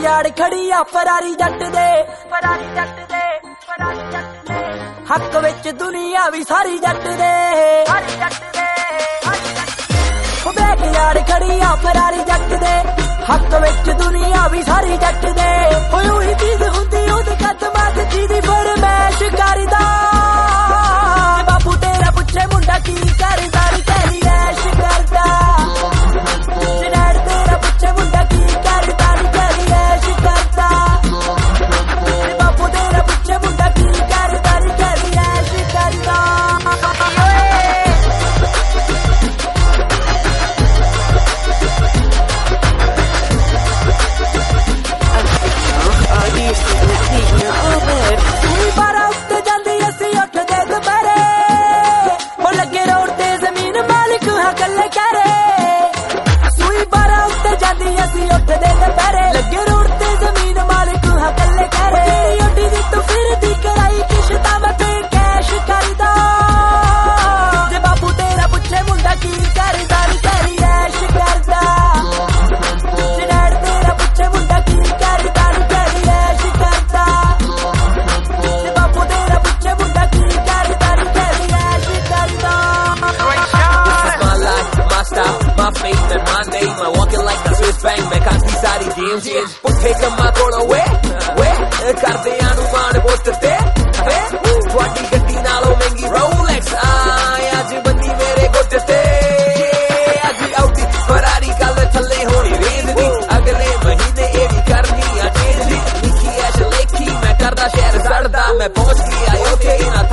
यार खड़ी आ फरारी जट दे हक विच दुनिया भी सारी जट दे बैक यार खड़ी आ फरारी जट दे हक विच दुनिया भी सारी जट दे ही चीज हुंदी ओदे कदमां ते जिहदी फरमैश करदा बापू तेरा पुछे मुंडा की करदा नी कहनी ऐश करदा जनेड़ तेरा पुछे मुंडा की करदा नी कहनी ऐश करदा बापू तेरा पुछे मुंडा की करदा नी कहनी ऐश करदा पुठे कम्मा कोलों वे करदे आनू मान पुट ते तुहाडी गड्डी नालों महंगी रोलेक्स अज बंदी मेरे गुट ते अज आउटी फरारी कल थल्ले होनी रेंज दी अगले महीने ये भी करनी आ चेंज दी लिखी ऐश लेखी मैं करदा शहर सड़दा मैं पहुंच गया ओके